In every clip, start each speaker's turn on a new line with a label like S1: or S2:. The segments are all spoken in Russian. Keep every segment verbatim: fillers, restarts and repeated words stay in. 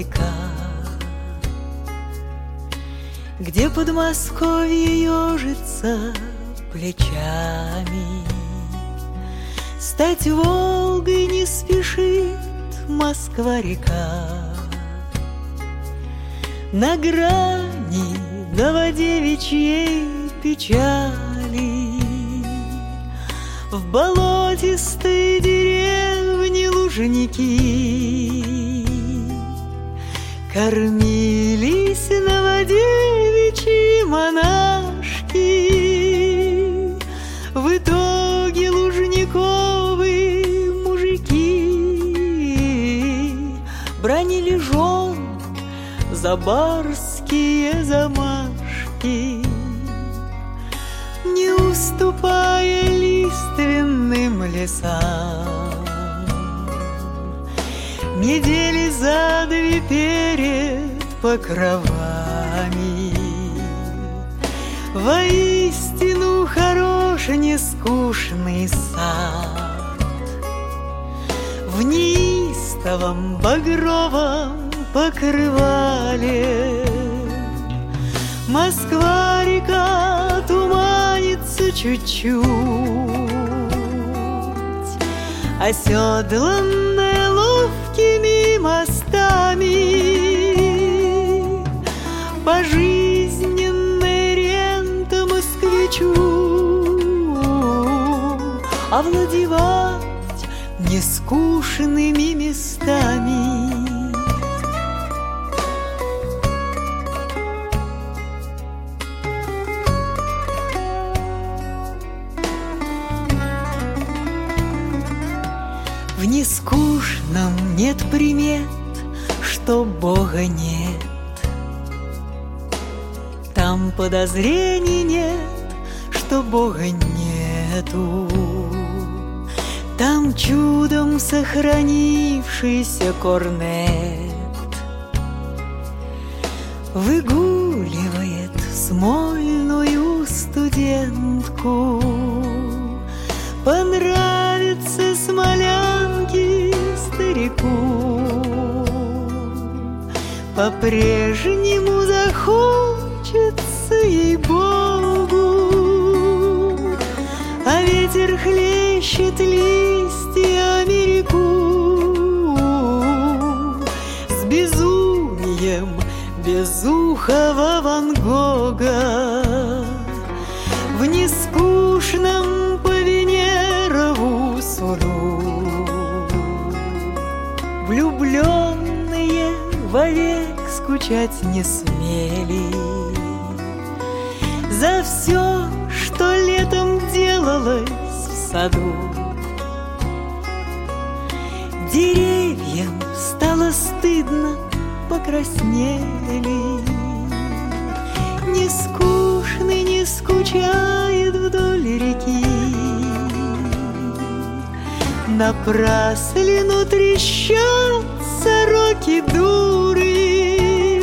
S1: Москва-река, где Подмосковье ежится плечами. Стать Волгой не спешит Москва-река. На грани новодевичьей печали в болотистой деревне Лужники кормились новодевичьи монашки. В итоге лужниковые мужики бранили жен за барские замашки, не уступая лиственным лесам. Недели за две перед покровами воистину хорош нескучный сад. В неистовом багровом покрывале Москва-река туманится чуть-чуть, оседланная ловкими мостами, пожизненная рента москвичу овладевать нескучными местами. В нескучном нет примет, что Бога нет. Там подозрений нет, что Бога нету. Там чудом сохранившийся корнет выгуливает смольную студентку. Понравится смолянке старику, по-прежнему захочется ей-богу, а ветер хлещет листьями реку. С безумием безухого Ван Гога в нескучном по Венерову суду влюбленные вовек скучать не смели за все, что летом делалось в саду. Деревьям стало стыдно, покраснели. Не скучный, не скучает вдоль реки. Напраслину трещат сороки дуры.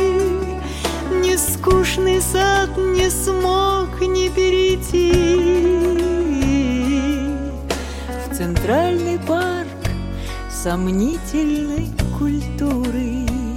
S1: Нескучный сад не смог не перейти в центральный парк сомнительной культуры.